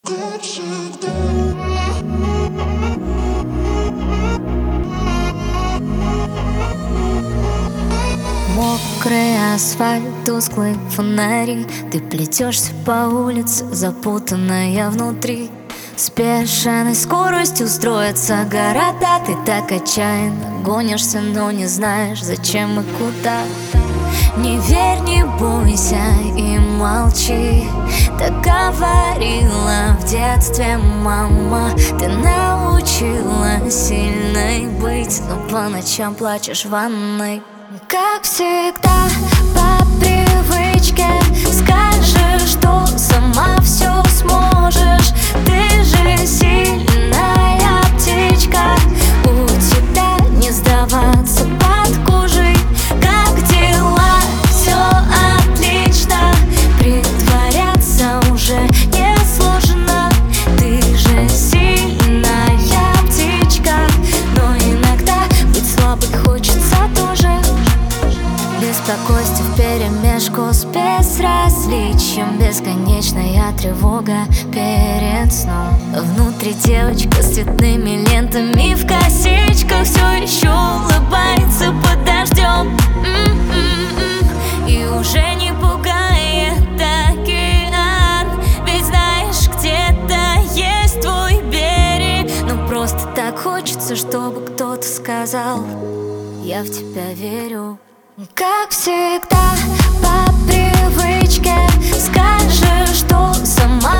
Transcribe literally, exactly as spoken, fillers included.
Мокрый асфальт, тусклые фонари. Ты плетешься по улице, запутанная внутри. С бешеной скоростью строятся города. Ты так отчаянно гонишься, но не знаешь, зачем и куда. Не верь, не бойся и молчи. Так говорила в детстве мама. Ты научила сильной быть, но по ночам плачешь в ванной. Как всегда, по привычке скажешь, что сама все сможешь. Ты же сильная птичка, у тебя не сдаваться под кожей. Как дела? Все отлично, притворяться уже не сложно. Ты же сильная птичка, но иногда быть слабой хочется тоже. Беспокойство вперемешку с безразличием, бесконечная тревога перед сном. Внутри девочка с цветными лентами в косичках все еще улыбается под дождем. М-м-м. И уже не пугает океан, ведь знаешь, где-то есть твой берег. Но просто так хочется, чтобы кто-то сказал: я в тебя верю. Как всегда, по привычке скажешь, что сама